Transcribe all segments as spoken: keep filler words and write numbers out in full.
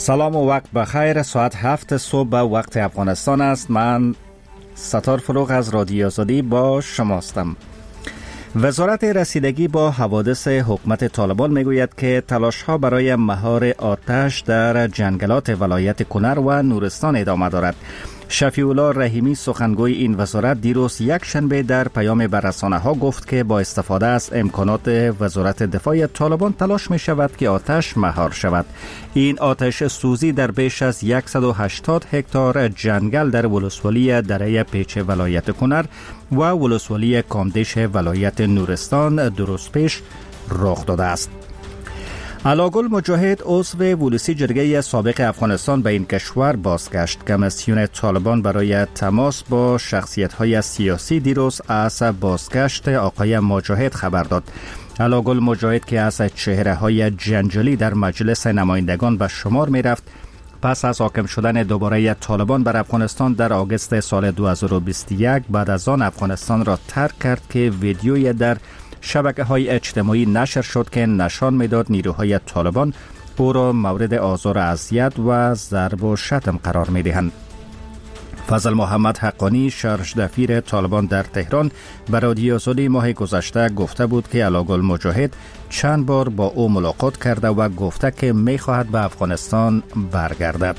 سلام و وقت بخیر. ساعت هفت صبح به وقت افغانستان است. من ستار فروغ از رادیو آزادی با شماستم. وزارت رسیدگی با حوادث حکومت طالبان میگوید که تلاش‌ها برای مهار آتش در جنگلات ولایت کنر و نورستان ادامه دارد. شفیع الله رحیمی سخنگوی این وزارت دیروز یک شنبه در پیام به رسانه‌ها گفت که با استفاده از امکانات وزارت دفاع طالبان تلاش می شود که آتش مهار شود. این آتش سوزی در بیش از صد و هشتاد هکتار جنگل در ولسوالی دره پیچ ولایت کنر و ولسوالی کامدش ولایت نورستان درست پیش رخ داده است. علاگل مجاهد عضو ولسی جرگه سابق افغانستان به این کشور بازگشت. کمیسیون طالبان برای تماس با شخصیت‌های سیاسی دیروز از بازگشت آقای مجاهد خبر داد. علاگل مجاهد که از چهره‌های جنجالی در مجلس نمایندگان به شمار می‌رفت، پس از حاکم شدن دوباره طالبان بر افغانستان در آگوست سال دو هزار و بیست و یک بعد از آن افغانستان را ترک کرد که ویدیوی در شبکه‌های اجتماعی نشر شد که نشان می‌داد نیروهای طالبان او را مورد آزار و اذیت و ضرب و شتم قرار می‌دهند. فضل محمد حقانی شرشدفیر طالبان در تهران به رادیو آزادی ماه گذشته گفته بود که علاگل مجاهد چند بار با او ملاقات کرده و گفته که می‌خواهد به افغانستان برگردد.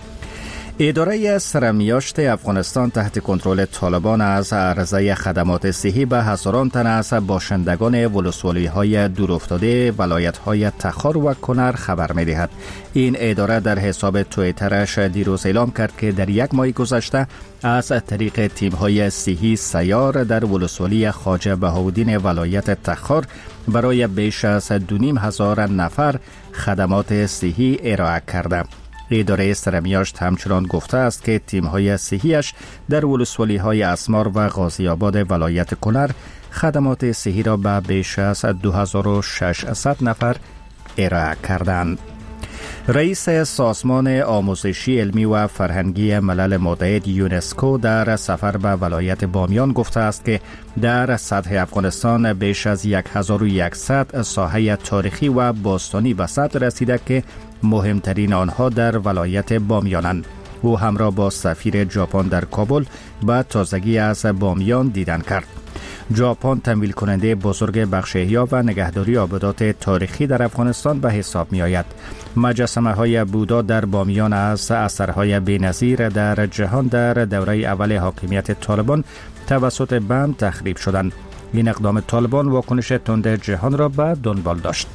اداره سرمیاشت افغانستان تحت کنترل طالبان از عرضه خدمات صحی به هزاران تن از باشندگان ولسوالی‌های دورافتاده ولایت‌های تخار و کنر خبر می‌دهد. این اداره در حساب توییترش دیروز اعلام کرد که در یک ماه گذشته از طریق تیم‌های صحی سیار در ولسوالی خواجه بهاءالدین ولایت تخار برای بیش از دو نیم هزار نفر خدمات صحی ارائه کرده. اداره سرمیاشت همچنان گفته است که تیم‌های صحیش در ولسوالی‌های اسمار و غازی آباد ولایت کنر خدمات صحی را به بیش از دو هزار و ششصد نفر ارائه کردند. رئیس سازمان آموزشی علمی و فرهنگی ملل متحد یونسکو در سفر به ولایت بامیان گفته است که در سطح افغانستان بیش از هزار و صد ساحه تاریخی و باستانی به ثبت رسیده که مهمترین آنها در ولایت بامیانند. او همراه با سفیر ژاپن در کابل به تازگی از بامیان دیدن کرد. ژاپن تمویل کننده بزرگ بخش احیا و نگهداری آبادات تاریخی در افغانستان به حساب می آید. مجسمه های بودا در بامیان از اثرهای بی‌نظیر در جهان در دوره اول حاکمیت طالبان توسط بم تخریب شدند. این اقدام طالبان واکنش تند جهان را به دنبال داشت.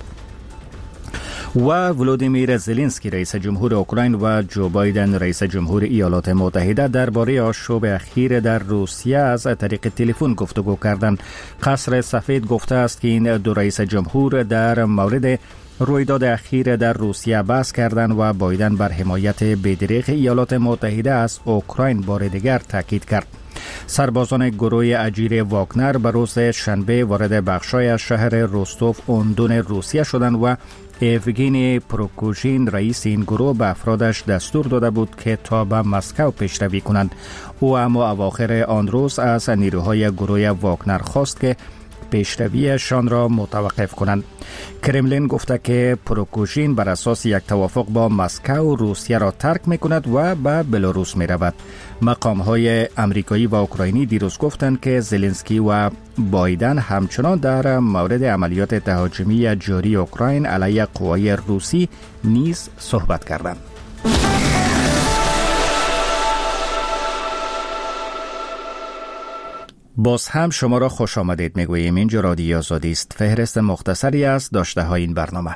و ولودیمیر زلنسکی رئیس جمهور اوکراین و جو بایدن رئیس جمهور ایالات متحده درباره آشوب اخیر در روسیه از طریق تلفن گفتگو کردند. قصر سفید گفته است که این دو رئیس جمهور در مورد رویداد اخیر در روسیه بحث کردند و بایدن بر حمایت بی‌دریغ ایالات متحده از اوکراین بار دیگر تاکید کرد. سربازان گروه اجیر واگنر به روز شنبه وارد بخشای از شهر روستوف اندون روسیه شدند و ایوگینی پروکوژین رئیس این گروه به افرادش دستور داده بود که تا به مسکو پیشروی کنند. او اما اواخر آن روز از نیروهای گروه واگنر خواست که پیشرویشان را متوقف کنند. کرملین گفته که پروکوژین بر اساس یک توافق با مسکو روسیه را ترک می کند و به بلاروس می رود. مقام های امریکایی و اوکراینی دیروز گفتند که زلنسکی و بایدن همچنان در مورد عملیات تهاجمی جاری اوکراین علیه قوای روسی نیز صحبت کردند. باز هم شما را خوش آمدید میگوییم. اینجا رادیو آزادی است. فهرست مختصری از داشته های این برنامه.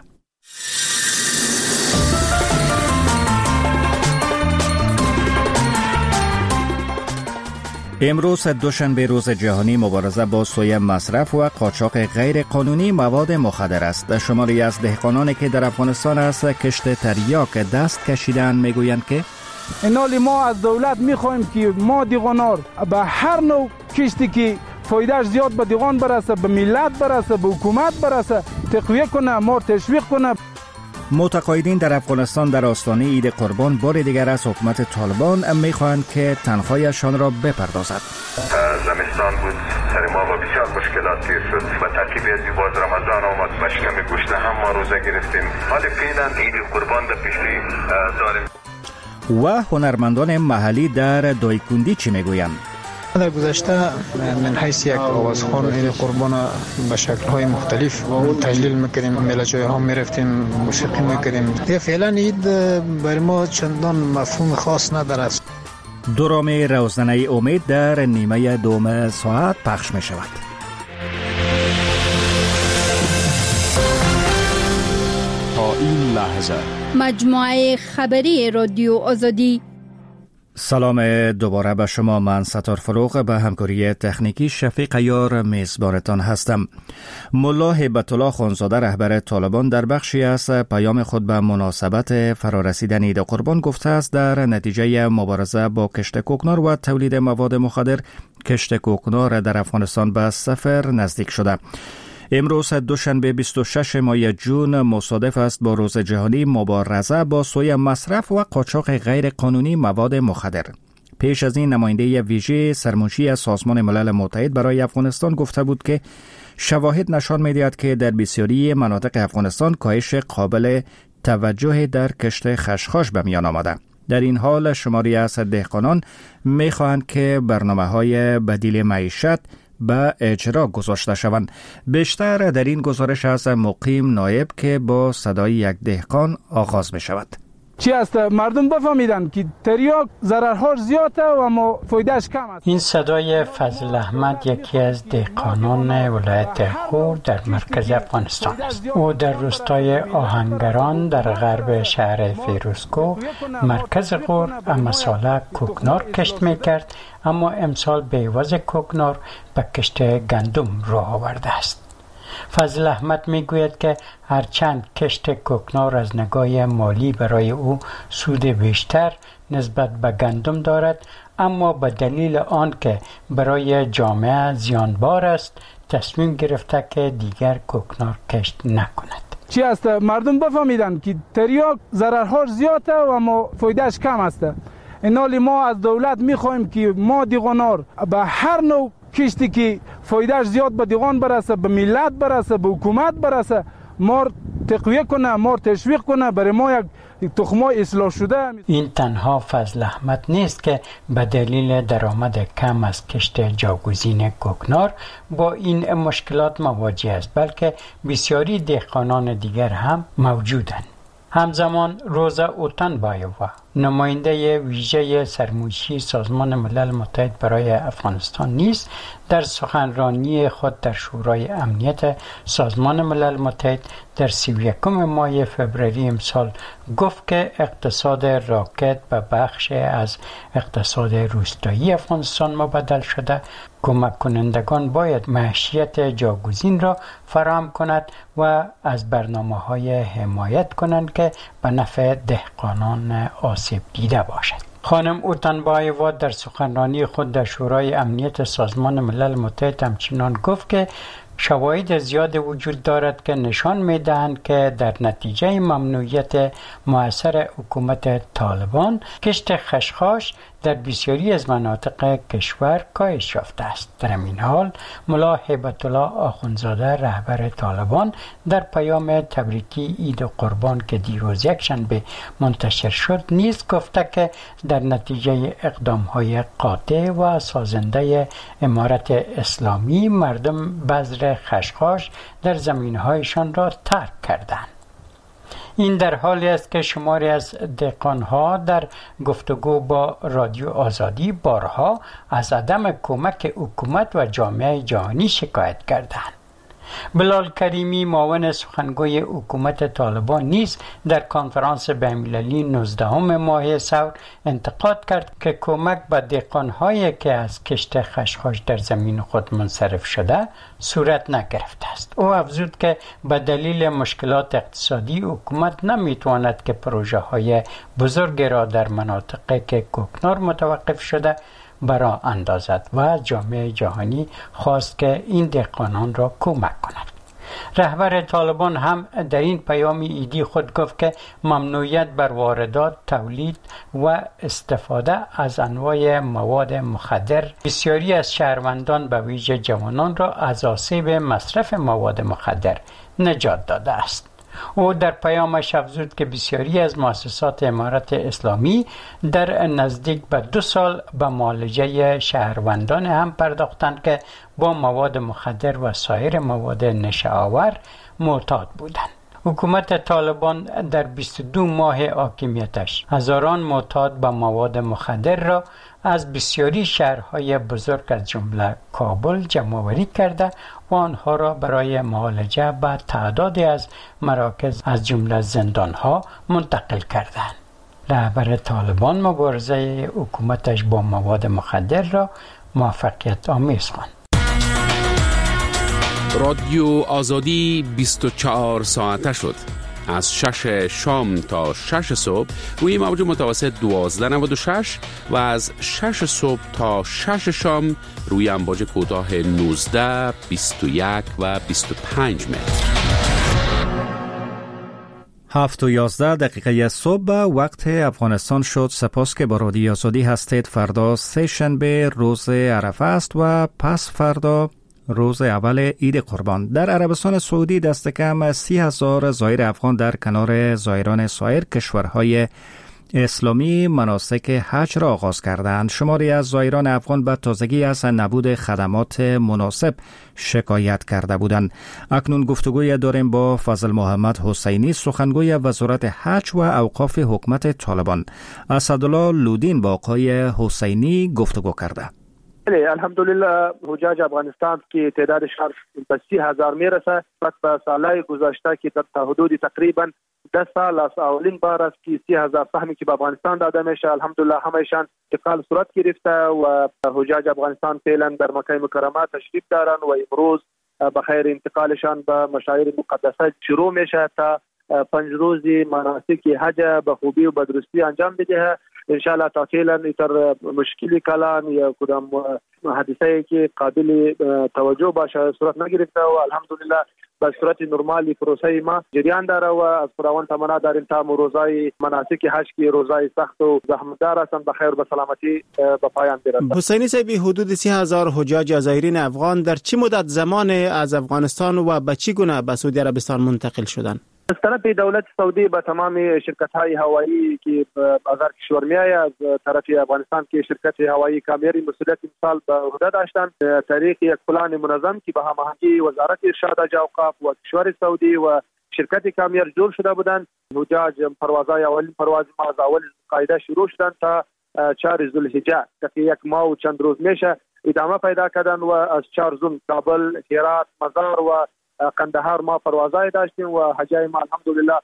امروز دوشنبه روز جهانی مبارزه با سوء مصرف و قاچاق غیر قانونی مواد مخدر است. شماری از دهقانانی که در افغانستان از کشت تریاک دست کشیدن میگویند که اینالی ما از دولت میخوایم که ما دیغانار به هر نوع کشتی که فایدهش زیاد به دیغان برسه، به ملت برسه، به حکومت برسه، تقویه کنه، ما تشویق کنه. متقاعدین در افغانستان در آستانه عید قربان بار دیگر از حکومت طالبان می‌خواهند که تنخوایشان را بپردازد. زمستان بود، سر ما با بسیار مشکلات پیر شد و ترتیب از باز رمضان آمد و شکم گوشت هم ما روزه گرفتیم. حال فعلا عید قربان در پیش روی داریم. و هنرمندان محلی در دایکندی چی میگویند؟ در گذشته من حیث یک آوازخوان عید قربان به شکل‌های مختلف تجلیل می‌کردیم، میله‌جوی ها می‌رفتیم، موسیقی می‌کردیم. فعلا عید برای ما چندان مفهوم خاص نداره. درام روزنامه امید در نیمه دوم ساعت پخش می‌شود. تا این لحظه مجموعه خبری رادیو آزادی. سلام دوباره به شما. من ستار فروغ به همکاری تکنیکی شفیق یار میزبانتان هستم. ملا هیبت الله خانزاده رهبر طالبان در بخشی از پیام خود به مناسبت فرارسیدن عید قربان گفته است در نتیجه مبارزه با کشت کوکنار و تولید مواد مخدر کشت کوکنار در افغانستان به صفر نزدیک شده. امروز دوشنبه بیست و ششم ماه جون مصادف است با روز جهانی مبارزه با سوی مصرف و قاچاق غیر قانونی مواد مخدر. پیش از این نماینده ویژه سرمنشی سازمان ملل متحد برای افغانستان گفته بود که شواهد نشان می‌دهد که در بسیاری مناطق افغانستان کاهش قابل توجه در کشت خشخاش به میان آمده. در این حال شماری از دهقانان می‌خواهند که برنامه‌های بدیل معیشت به اجرا گذاشته شوند. بیشتر در این گزارش از مقیم نایب که با صدای یک دهقان آغاز می شود. چی است؟ مردم بفهمیدن که تریاک ضررهاش زیاده و اما فایدهش کم است. این صدای فضل احمد یکی از دهقانان ولایت غور در مرکز افغانستان است. او در روستای آهنگران در غرب شهر فیروزکوه مرکز غور اما ساله کوکنار کشت میکرد، اما امسال به عوض کوکنار به کشت گندم راه آورده است. فضل احمد میگوید که هرچند کشت کوکنار از نگاه مالی برای او سود بیشتر نسبت به گندم دارد، اما به دلیل آن که برای جامعه زیانبار است تصمیم گرفته که دیگر کوکنار کشت نکند. چی است؟ مردم بفهمیدن که تریاک ضررهاش زیاده و اما فایدهش کم است. اینالی ما از دولت میخوایم که ما دیغانار به هر نوع کشتی که فایدهش زیاد به دیغان برسه، به ملت برسه، به حکومت برسه، ما تقویه کنه، ما تشویق کنه، برای ما یک تخمای اصلاح شده. این تنها فضل احمد نیست که به دلیل درآمد کم از کشت جاگزین کوکنار با این مشکلات مواجه است، بلکه بسیاری دهقانان دیگر هم موجودند. همزمان روزا اوتنبایووا نماینده ویژه سرمنشی سازمان ملل متحد برای افغانستان نیز در سخنرانی خود در شورای امنیت سازمان ملل متحد در سی و یکم ماه فوریه امسال گفت که اقتصاد راکت به بخش از اقتصاد روستایی افغانستان مبدل شده. کمک کنندگان باید معیشت جاگزین را فراهم کند و از برنامه‌های حمایت کنند که به نفع دهقانان آسیب دیده باشد. خانم اوتنبایووا در سخنرانی خود در شورای امنیت سازمان ملل متحد همچنان گفت که شواهد زیاد وجود دارد که نشان می‌دهند که در نتیجه ممنوعیت مؤثر حکومت طالبان کشت خشخاش در بسیاری از مناطق کشور کاهش یافته است. در این حال ملا هیبت الله آخوندزاده رهبر طالبان در پیام تبریکی عید قربان که دیروز یکشنبه منتشر شد نیز گفته که در نتیجه اقدام‌های قاطع و سازنده امارت اسلامی مردم بذر خشخاش در زمین‌هایشان را ترک کردند. این در حالی است که شماری از دهقان‌ها در گفتگو با رادیو آزادی بارها از عدم کمک حکومت و جامعه جهانی شکایت کردند. بلال کریمی معاون سخنگوی حکومت طالبان نیز در کنفرانس بین‌المللی نوزدهم ماه ثور انتقاد کرد که کمک به دهقان‌هایی که از کشت خشخاش در زمین خود منصرف شده صورت نگرفته است. او افزود که به دلیل مشکلات اقتصادی حکومت نمیتواند که پروژه‌های بزرگی را در مناطقی که کوکنار متوقف شده برا اندازد و جامعه جهانی خواست که این دهقانان را کمک کند. رهبر طالبان هم در این پیام ایدی خود گفت که ممنوعیت بر واردات، تولید و استفاده از انواع مواد مخدر بسیاری از شهروندان به ویژه جوانان را از آسیب مصرف مواد مخدر نجات داده است. او در پیامش افزود که بسیاری از مؤسسات امارت اسلامی در نزدیک به دو سال به معالجه شهروندان هم پرداختند که با مواد مخدر و سایر مواد نشه‌آور معتاد بودند. حکومت طالبان در بیست و دو ماه حاکمیتش هزاران معتاد به مواد مخدر را از بسیاری شهرهای بزرگ از جمله کابل جمع‌آوری کرده و آنها را برای معالجه به تعدادی از مراکز از جمله زندانها منتقل کردند. رهبر طالبان مبارزه حکومتش با مواد مخدر را موفقیت آمیز خواند. رادیو آزادی بیست و چهار ساعته شد. از شش شام تا شش صبح روی موج متوسط دوازده نود و شش و از شش صبح تا شش شام روی امواج کوتاه نوزده، بیست و یک و بیست و پنج متر. هفت و یازده دقیقه صبح وقت افغانستان شد. سپاس که با رادیو آزادی هستید. فردا سه شنبه روز عرفه است و پس فردا روز اول عید قربان. در عربستان سعودی دست کم سی هزار زائر افغان در کنار زائران سایر کشورهای اسلامی مناسک حج را آغاز کردند. شماری از زائران افغان به تازگی از نبود خدمات مناسب شکایت کرده بودند. اکنون گفتگوی داریم با فضل محمد حسینی، سخنگوی وزارت حج و اوقاف حکومت طالبان. اسدالله لودین با آقای حسینی گفتگو کرده. الحمدلله حجاج افغانستان که تعدادش به سی هزار میرسه. بعد به سالهای گذشته که در حدود تقریبا ده سال از اولین بار است که سی هزار سهمی که به افغانستان داده میشه. الحمدلله همهشان انتقال صورت گرفته و حجاج افغانستان فعلا در مکه مکرمه تشریف دارن و امروز به خیر انتقالشان به مشاعر مقدسه شروع میشه تا پنج روزی مناسک حج به خوبی و به درستی انجام بده. انشاءالله تا فعلا ایتر مشکلی کلان یا کدام حادثه که قابل توجه باشه صورت نگرفته و الحمدلله به صورت نرمالی پروسه ما جریان داره و از خداوند تمنا داریم تا روزای مناسک حج که روزای سخت و زحمتدار هستند به خیر و سلامتی به پایان برسند. حسینی صاحب، حدود سی هزار حجاج زائرین افغان در چه مدت زمان از افغانستان و به چه گونه به سعودی عربستان منتقل شدند؟ از طرف دولت سعودی به تمام شرکت‌های هوایی که از هر کشور می‌آید، از طرف افغانستان که شرکت هوایی کامیری مسئولیت امسال به عهده داشتند، طریق یک پلان منظم که به هماهنگی وزارت ارشاد حج اوقاف و کشور سعودی و شرکت کامیر جور شده بودند. حجاج پروازهای اولین پرواز ما از اول قاعده شروع شدند تا چهار ذوالحجه که یک ماه و چند روز میشه ادامه پیدا کردن و از چهار زون کابل، هرات، مزار و قندهار ما پروازهای داشتیم و حجای ما الحمدلله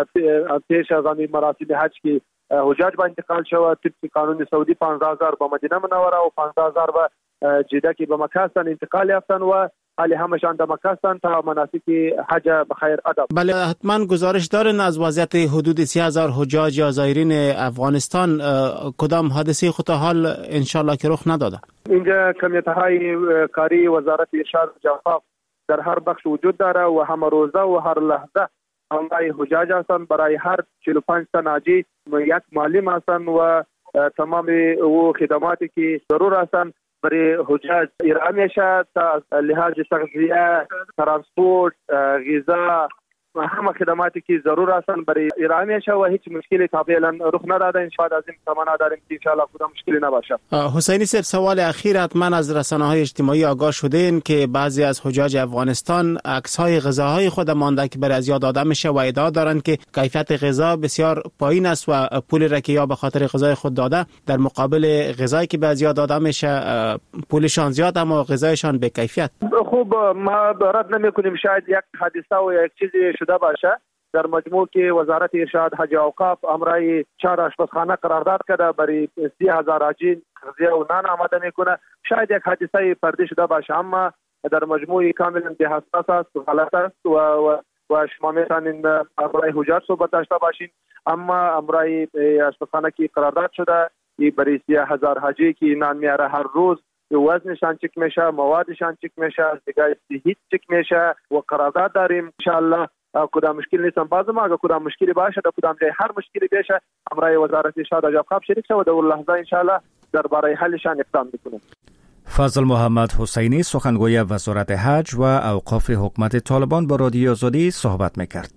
پیش از آن مراسم حج که حجاج با انتقال شد طبق قانون سعودی پانزده هزار به مدینه منوره و پانزده هزار به جده که به مکه هستند انتقال یافتند و حالی همشان در مکه هستند تا مناسک حج بخیر ادب. بله، حتما گزارش دارین از وضعیت حدود سی هزار حجاج یا زائرین افغانستان. کدام حادثه خود حال انشالله که رخ نداده؟ اینجا کمیته کاری وزارت ارشاد حج اوقاف در هر بخش وجود داره و همه روزه و هر لحظه همراه حجاج هستند. برای هر چهل و پنج تن حاجی یک معلم هستند و تمام او خدماتی که ضرور هستند برای حجاج ارائه میشه تا لحاظ تغذیه، ترانسپورت، غذا و همه خدماتی که ضرور هستند برای ارائه میشه و هیچ مشکلی تا فعلا رخ نداده. ان شاء الله از این تمنا داریم که ان شاء الله کدام مشکلی نباشه. حسینی صاحب، سوال اخیر، حتما از رسانه‌های اجتماعی آگاه شدین که بعضی از حجاج افغانستان عکس‌های غذاهای خود مانده که برای از یاد داده میشه و ادعا دارند که کیفیت غذا بسیار پایین است و پول را که یا به خاطر غذای خود داده در مقابل غذایی که به از یاد داده میشه پولشان زیاد اما غذایشان به کیفیت. خوب، ما رد نمی‌کنیم شاید یک حادثه و یک چیزی شده باشه. در مجموع که وزارت ارشاد حج اوقاف امرای چهار آشپزخانه قرارداد کرده برای سی هزار حاجی غذا و نان آماده میکنه. شاید یک حادثه فردی شده باشه اما در مجموع کاملا به حساس است و غلط است و و, و شما میتونین امرای حجاج صحبت داشته باشین. اما امرای آشپزخانه که قرارداد شده برای سی هزار حاجی که نان میاره هر روز وزنشان چک میشه، موادشان چک میشه، نگاه صحی چک میشه و قرارداد داریم ان شاء الله. کدام مشکل نیستم بازم اگه کدام مشکلی باشه در کدام جای هر مشکلی بشه امرای وزارت ارشاد و جابخاب شریک شد و در لحظه ان شاء الله درباره حلشان اقدام میکنیم. فضل محمد حسینی سخنگوی وزارت حج و اوقاف حکومت طالبان با رادیو آزادی صحبت میکرد.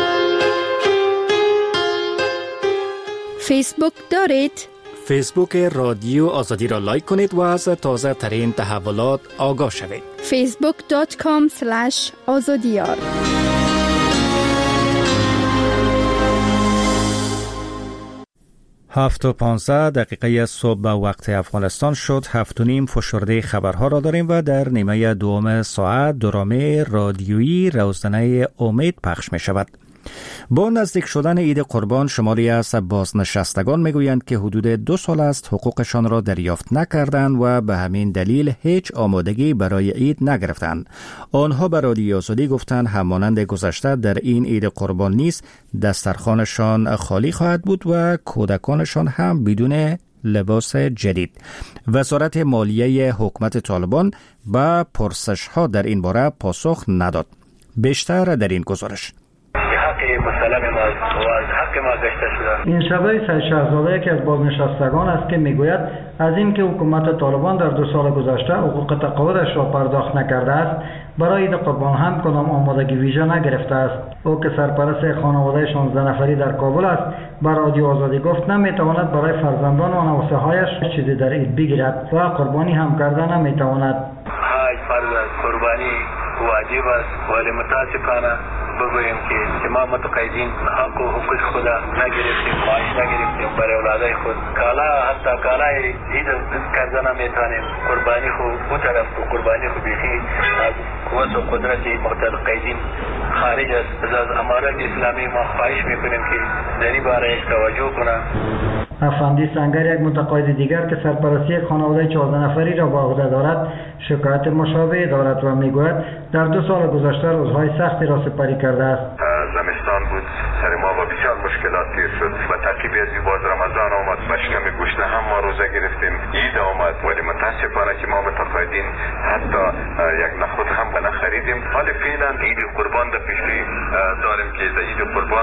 فیسبوک دارید؟ فیسبوک رادیو آزادی را لایک کنید و از تازه ترین تحولات آگاه شوید. فیسبوک دات کام اسلش آزادیار. هفت و پانزده دقیقه صبح به وقت افغانستان شد. هفت و نیم فشرده خبرها را داریم و در نیمه دوم ساعت درامه رادیویی روزنامه امید پخش می شود. با نزدیک شدن عید قربان شماری از بازنشستگان میگویند که حدود دو سال است حقوقشان را دریافت نکردند و به همین دلیل هیچ آمادگی برای عید نگرفتند. آنها به رادیو آزادی گفتند همانند گذشته در این عید قربان نیز دسترخوانشان خالی خواهد بود و کودکانشان هم بدون لباس جدید. وزارت مالیه حکومت طالبان به پرسش‌ها در این باره پاسخ نداد. بیشتر در این گزارش. این شبه سید شهزاده یکی از بازنشستگان است که میگوید از اینکه حکومت طالبان در دو سال گذشته حقوق تقاعدش را پرداخت نکرده است برای عید قربان هم کدام آمادگی ویژه نگرفته است. او که سرپرست خانواده شانزده نفری در کابل است به رادیو آزادی گفت نمیتواند برای فرزندان و نواسه‌هایش چیزی در عید بگیرد و قربانی هم کرده نمیتواند. های فرض قربانی واجب است ولی متاسفانه بگویم که ما متقاعدین حق و حقوق خود نگرفتیم، معاش نگرفتیم برای اولادای خود. کالا حتی کالای عید کردن نمیتونیم. قربانی خود او طرف و قربانی خود بیخی از قوت و قدرت متقاعدین خارج است. از امارت اسلامی ما خواهش میکنیم که در این باره توجه کنند. افندی سنگر یک متقاعد دیگر که سرپرستی یک خانواده چهارده نفری را به عهده دارد شکایت مشابه دارد و میگوید در دو سال گذشته روزهای سختی را سپری کرده است. زمستان بود، سر ما با بسیار مشکلات تیر شد و ترکیب از باز رمضان آمد و شکم گوشت هم ما روزه گرفتیم، عید آمد ولی متاسفانه که ما متقاعدین حتی یک نخود هم نخریدیم. حال فعلا عید قربان در پیشروی داریم که عید قربان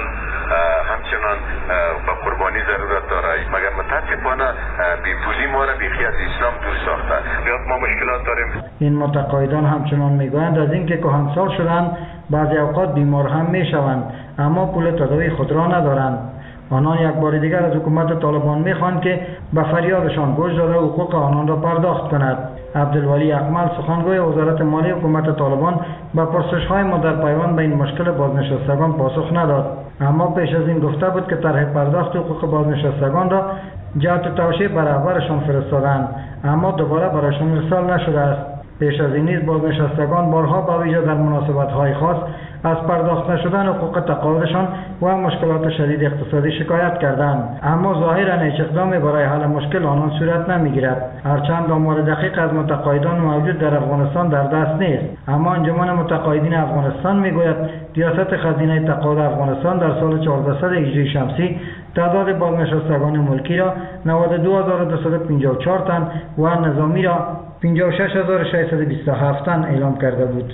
همچنان به قربانی ضرورت داره، مگر متاسفانه بی پولی ما را بیخی از اسلام دور ساخته. بیا ما مشکلات داریم. این متقاعدان همچنان میگویند از اینکه کهنسال شدند بعضی اوقات بیمار هم میشوند اما پول تداوی خود را ندارند. آنان یک بار دیگر از حکومت طالبان میخواهند که به فریادشان گوش داده حقوق آنان را پرداخت کند. عبدالولی اکمل سخنگوی وزارت مالیه حکومت طالبان به پرسش‌های ما در پیوند به این مشکل بازنشستگان پاسخ نداد، اما پیش از این گفته بود که طرح پرداخت حقوق بازنشستگان را جهت توشیح برابرشان فرستادند اما دوباره برایشان ارسال نشده است. پیش از این نیز بازنشستگان بارها با ویژه در مناسبت‌های خاص از پرداخت نشدن حقوق تقاعدشان و مشکلات شدید اقتصادی شکایت کردند، اما ظاهراً هیچ اقدامی برای حل مشکل آنان صورت نمیگیرد. هرچند آمار دقیق از متقاعدان موجود در افغانستان در دست نیست، اما انجمن متقاعدین افغانستان میگوید ریاست خزینه تقاعد افغانستان در سال چهاردهصد هجری شمسی تعداد بازنشستگان ملکی را نود و دو هزار و دویست و پنجاه و چهار تن و نظامی را پنجاه و شش هزار و ششصد و بیست و هفت تن اعلام کرده بود.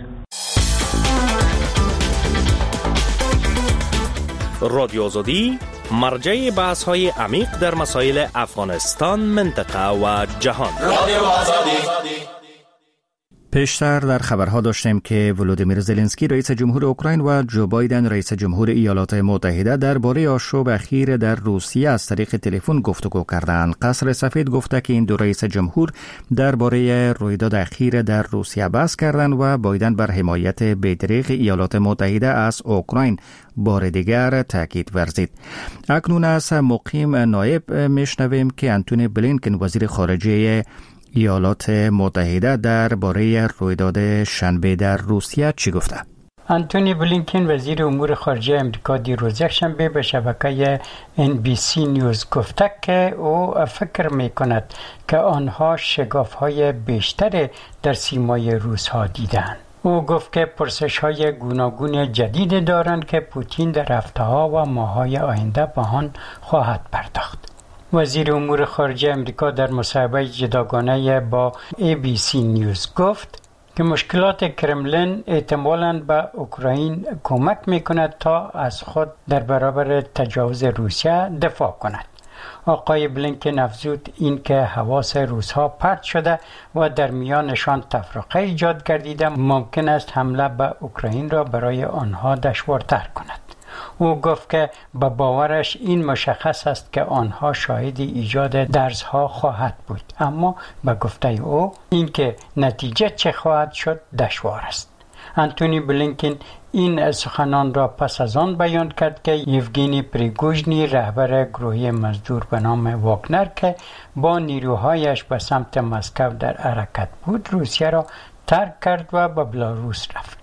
رادیو آزادی مرجع بحث های عمیق در مسائل افغانستان، منطقه و جهان. رادیو آزادی. پیشتر در خبرها داشتیم که ولودیمیر زلنسکی رئیس جمهور اوکراین و جو بایدن رئیس جمهور ایالات متحده درباره آشوب اخیر در روسیه از طریق تلفن گفتگو کردند. قصر سفید گفته که این دو رئیس جمهور درباره رویداد اخیر در روسیه بحث کردند و بایدن بر حمایت بی‌دریغ ایالات متحده از اوکراین بار دیگر تاکید ورزید. اکنون از مقیم نایب میشنویم که انتونی بلینکن وزیر خارجه ایالات متحده درباره رویداد شنبه در روسیه چی گفته؟ انتونی بلینکن وزیر امور خارجه امریکا دیروز یکشنبه به شبکه ان بی سی نیوز گفته که او فکر می کند که آنها شگاف‌های بیشتر در سیمای روس‌ها دیدند. او گفت که پرسش‌های گوناگون جدید دارند که پوتین در هفته‌ها و ماه‌های آینده به آن خواهد پرداخت. وزیر امور خارجه امریکا در مصاحبه جداگانه با ای بی سی نیوز گفت که مشکلات کرملین احتمالاً به اوکراین کمک میکند تا از خود در برابر تجاوز روسیه دفاع کند. آقای بلینکن افزود این که حواس روس‌ها پرت شده و در میانشان تفرقه ایجاد گردیده ممکن است حمله به اوکراین را برای آنها دشوارتر کند. او گفت که به باورش این مشخص است که آنها شاهد ایجاد درزها خواهد بود، اما به گفته او اینکه نتیجه چه خواهد شد دشوار است. انتونی بلینکن این سخنان را پس از آن بیان کرد که یوگینی پریگوژنی رهبر گروه مزدور به نام واگنر که با نیروهایش به سمت مسکو در حرکت بود روسیه را ترک کرد و به بلاروس رفت.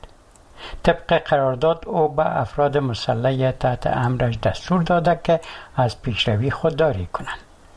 طبق قرارداد او به افراد مسلح تحت امرش دستور داده که از پیشروی خودداری کنند.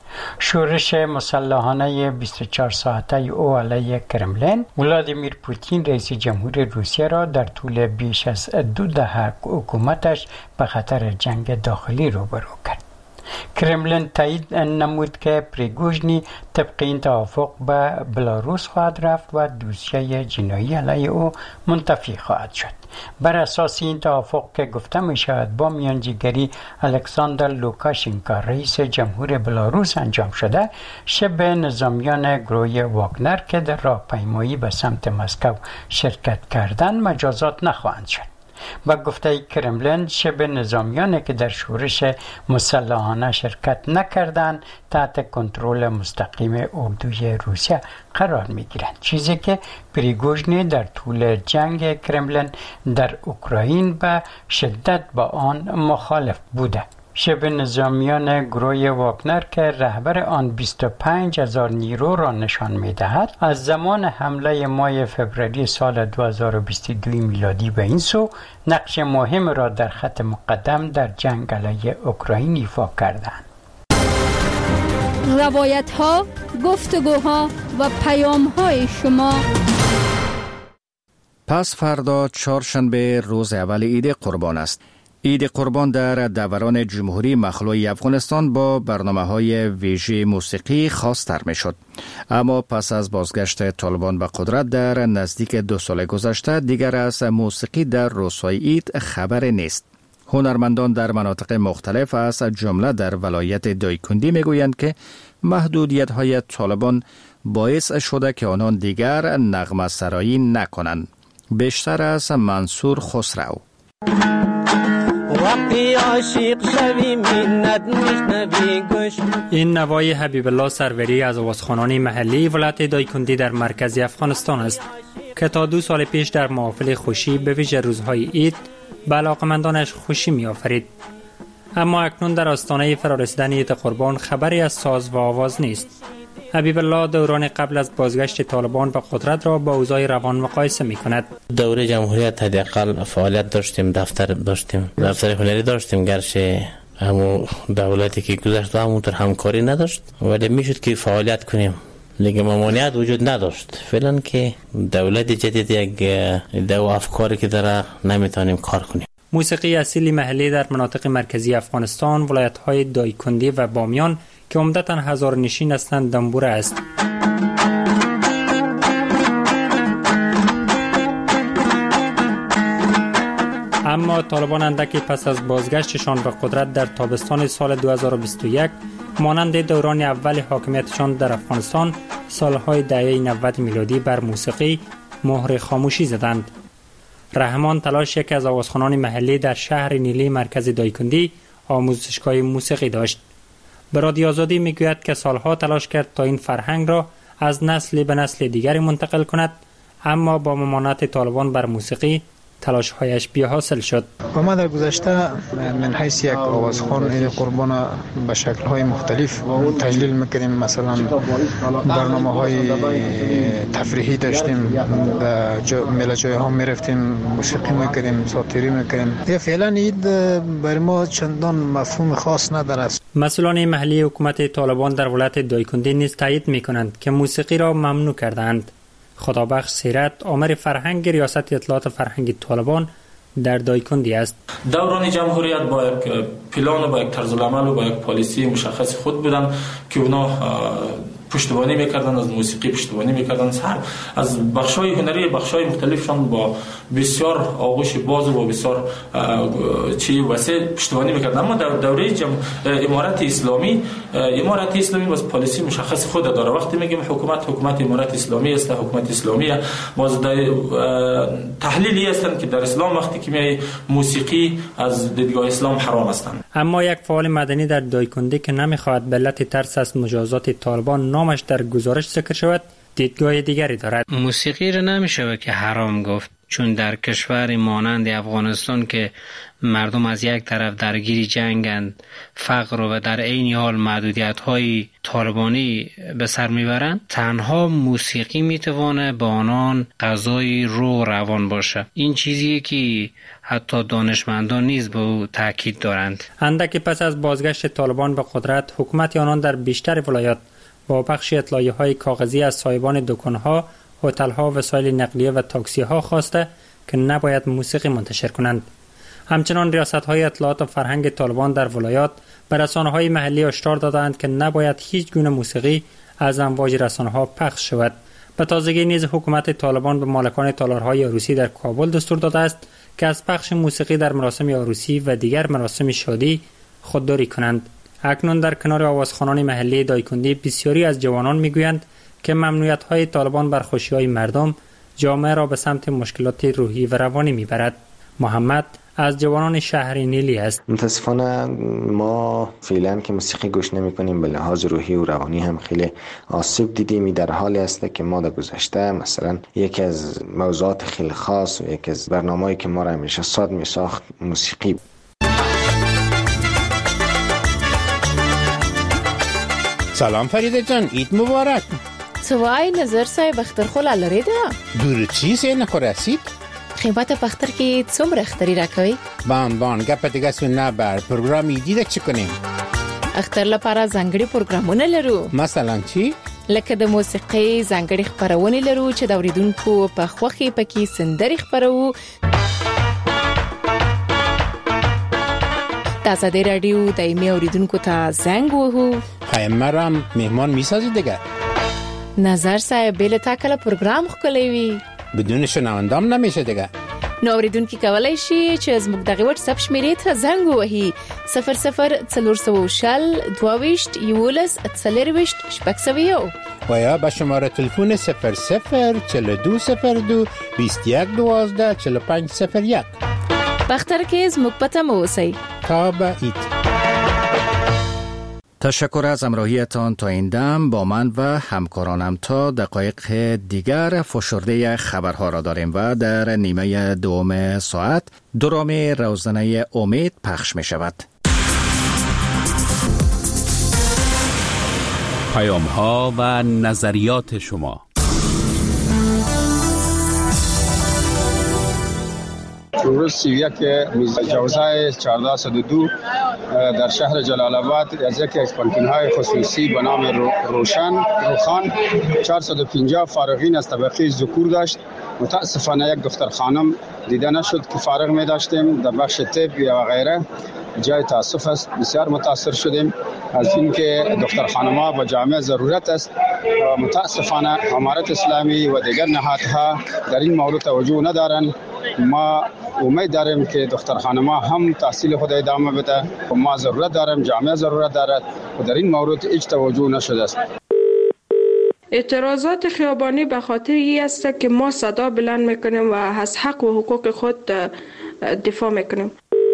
شورش مسلحانه بیست و چهار ساعته او علیه کرملین ولادیمیر پوتین رئیس جمهور روسیه را در طول بیش از دو دهه حکومتش به خطر جنگ داخلی روبرو کرد. کرملین تایید نمود که پریگوژنی طبق این توافق به بلاروس خواهد رفت و دوسیه جنایی علیه او منتفی خواهد شد. بر اساس این توافق که گفته می شود با میانجیگری الکساندر لوکاشنکو رئیس جمهور بلاروس انجام شده، شبه نظامیان گروه واگنر که در راهپیمایی به سمت مسکو شرکت کردند مجازات نخواهند شد. با گفته کرملین شبه نظامیانی که در شورش مسلحانه شرکت نکردند تحت کنترل مستقیم اردوی روسیه قرار می گیرند، چیزی که پریگوژنی در طول جنگ کرملین در اوکراین به شدت با آن مخالف بوده. شبه نظامیان گروه واگنر که رهبر آن بیست و پنج هزار نیرو را نشان می دهد از زمان حمله ماه فوریه سال دو هزار و بیست و دو میلادی به این سو نقش مهم را در خط مقدم در جنگ علیه اوکراین ایفا کردند. روایت ها، گفتگوها و پیام های شما. پس فردا چهارشنبه روز اول عید قربان است. عید قربان در دوران جمهوری مخلوع افغانستان با برنامه‌های ویژه موسیقی خاص‌تر می‌شد. اما پس از بازگشت طالبان به قدرت در نزدیک دو سال گذشته دیگر از موسیقی در روزهای عید خبری نیست. هنرمندان در مناطق مختلف از جمله در ولایت دایکندی میگویند که محدودیت‌های طالبان باعث شده که آنان دیگر نغمه سرایی نکنند. بیشتر از منصور خسرو. این نوای حبیب الله سروری از آوازخوانان محلی ولایت دایکندی در مرکز افغانستان است که تا دو سال پیش در محافل خوشی به ویژه روزهای عید به علاقمندانش خوشی می آفرید. اما اکنون در آستانه فرارسیدن عید قربان خبری از ساز و آواز نیست. حبیب الله دوران قبل از بازگشت طالبان به قدرت را با اوضاع روان مقایسه می کند. دوره جمهوریت حداقل فعالیت داشتیم، دفتر داشتیم، دفتر هنری داشتیم، گرچه همون دولتی که گذشت همونطور همکاری نداشت ولی میشد که فعالیت کنیم، لیکن ممانعت وجود نداشت. فعلا که دولت جدید یک دو افکاری که داره نمیتونیم کار کنیم. موسیقی اصیلی محلی در مناطق مرکزی افغانستان ولایت‌های دایکندی و بامیان که عمدتاً هزار نشین هستند دنبوره است. اما طالبان اندکی پس از بازگشتشان به قدرت در تابستان سال دو هزار و بیست و یک مانند دوران اول حاکمیتشان در افغانستان سالهای دهه نود میلادی بر موسیقی مهر خاموشی زدند. رحمان تلاش یکی از آوازخوانان محلی در شهر نیلی مرکز دایکندی آموزشگاه موسیقی داشت. به رادیو آزادی میگوید که سالها تلاش کرد تا این فرهنگ را از نسل به نسل دیگری منتقل کند، اما با ممانعت طالبان بر موسیقی تلاش‌هایش بی‌حاصل شد. و ما در گذشته من حیث یک آوازخوان عید قربان به شکل‌های مختلف تحلیل می‌کردیم. مثلا برنامه‌های تفریحی داشتیم، در ملجای‌ها می‌رفتیم، موسیقی می‌کردیم، ساتیری می‌کردیم. یا فعلا عید برای ما چندان مفهوم خاص ندارد. مسئولان محلی حکومت طالبان در ولایت دایکندی نیز تایید می‌کنند که موسیقی را ممنوع کردند. خدابخش سیرت آمر فرهنگ ریاست اطلاعات فرهنگی طالبان در دایکندی است. دوران جمهوریت با یک پلان و با یک طرز العمل و با یک پالیسی مشخص خود بودن که اونا پشتیبانی میکردن، از موسیقی پشتیبانی میکردن، هر از بخشای هنری بخشای مختلفشان با بسیار آغوش باز و با بسیار چی وسیع پشتیبانی میکردن. اما در دوره جم... امارت اسلامی امارت اسلامی باز پالیسی مشخص خود داره. وقتی میگیم حکومت حکومت امارت اسلامی است، حکومت اسلامی باز تحلیلی هستند که در اسلام وقتی که می موسیقی از دیدگاه اسلام حرام هستند. اما یک فعال مدنی در دایکنده که نمیخواهد به علت ترس از مجازات طالبان نامش در گزارش ذکر شود، دیدگاه دیگری دارد. موسیقی را نمیشه که حرام گفت، چون در کشور مانند افغانستان که مردم از یک طرف درگیر جنگند، فقر و در عین حال محدودیت‌های طالبانی به سر میبرند، تنها موسیقی میتوانه با آنان غذای روح روان باشه. این چیزیه که حتی دانشمندان نیز به او تاکید دارند. اندکی پس از بازگشت طالبان به قدرت، حکومت آنان در بیشتر ولایات با بخش اطلاعیه‌های کاغذی از صاحبان دکان‌ها، هتل‌ها، وسایل نقلیه و تاکسی‌ها خواسته که نباید موسیقی منتشر کنند. همچنان ریاست‌های اطلاعات و فرهنگ طالبان در ولایات به رسانه‌های محلی هشدار دادند که نباید هیچ گونه موسیقی از امواج رسانه‌ها پخش شود. به تازگی نیز حکومت طالبان به مالکان تالارهای عروسی در کابل دستور داده است که از پخش موسیقی در مراسم عروسی و دیگر مراسم شادی خودداری کنند. اکنون در کنار آوازخوانان محلی دایکندی بسیاری از جوانان میگویند که ممنوعیت‌های طالبان بر خوشی‌های مردم جامعه را به سمت مشکلات روحی و روانی میبرد. محمد از جوانان شهر نیلی است. متاسفانه ما فعلا که موسیقی گوش نمی کنیم، به لحاظ روحی و روانی هم خیلی آسیب دیدیم. در حالی است که ما در گذشته مثلا یکی از موضوعات خیلی خاص و یکی از برنامه‌ای که ما را همیشه ساد می ساخت موسیقی. سلام فریده جان، عید مبارک. سوای نظر صاحب اختر لري ده دور چی سینه خو رسید؟ خیبت پختر کې څومره اختری راکوي؟ بان بان گپ دیگه سونه بر پروګرام دی چی کنیم؟ اختر لپاره ځانګړي پروګرامونه لرو. مثلا چی؟ لکه د موسیقي ځانګړي خبرونه لرو چې د اوریدونکو په خوخي پکې سندري خبرو. تاسو د رادیو دایمي اوریدونکو ته زنګ وهو. خیمرم مهمان میسازی دیگه. نظر صاحب بل تا کله پروګرام خولوي وي بدون شنوندام نمیشه دیگه. نو اوریدونکو کولای شي چې زموږ دغه واتس اپ شمیرې ته زنګ وهي صفر صفر څلور شل دوه یولس څلرويشت شپږ سوه و یا به شماره تلفن صفر صفر چهل و دو صفر دو بیست و یک دوازده چهل و پنج صفر یک. بختر کې زموږ پته مو اوسئ. تا به اید. تشکر از همراهیتان تا این دم. با من و همکارانم تا دقایق دیگر فشرده خبرها را داریم و در نیمه دوم ساعت درامی روزنه امید پخش می شود. پیام ها و نظریات شما. روز سی و یک جوزای چهارده صد و دو در شهر جلال آباد از یکی از پانتون‌های خصوصی به نام روشن روخان چهارصد و پنجاه فارغین از طبقه ذکور داشت. متاسفانه یک دختر خانم دیده نشد که فارغ می داشتیم در بخش طب و غیره. جای تاسف است، بسیار متاثر شدیم از اینکه دختر خانم‌ها با جامعه ضرورت است. متاسفانه امارت اسلامی و دیگر نهادها در این مورد توجه ندارند. ما امید داریم که دختر خانم‌ها هم تحصیل خود ادامه بده. ما ضرورت داریم، جامعه ضرورت دارد و در این مورد هیچ توجه نشده است. اعتراضات خیابانی به خاطر این است که ما صدا بلند میکنیم و از حق و حقوق خود دفاع میکنیم.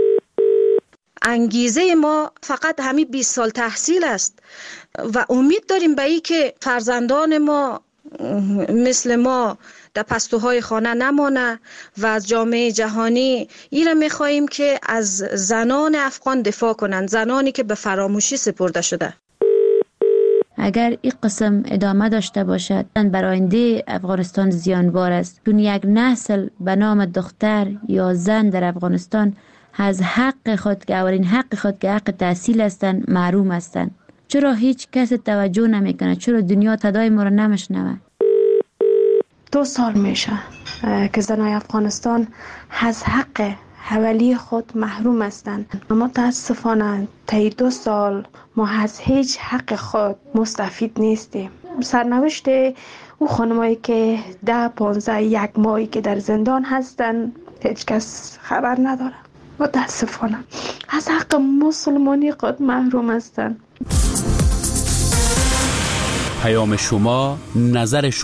انگیزه ما فقط همین بیست سال تحصیل است و امید داریم به این که فرزندان ما مثل ما در پستوهای خانه نمانه و از جامعه جهانی ایره میخواییم که از زنان افغان دفاع کنند، زنانی که به فراموشی سپرده شده. اگر این قسم ادامه داشته باشد بر آینده افغانستان زیانبار است، چون یک نسل به نام دختر یا زن در افغانستان از حق خود که اولین حق خود که حق تحصیل هستند محروم هستند. چرا هیچ کس توجه نمیکنه؟ چرا دنیا صدای ما را نمیشنوه؟ دو سال میشه که زنای افغانستان از حق حوالی خود محروم هستند. متاسفانه طی دو سال ما از هیچ حق خود مستفید نیستیم. سرنوشت او خانمایی که ده پانزده یک ماهی که در زندان هستند هیچ کس خبر نداره. متاسفانه از حق مسلمانی خود محروم هستند. پیام شما، نظر شما.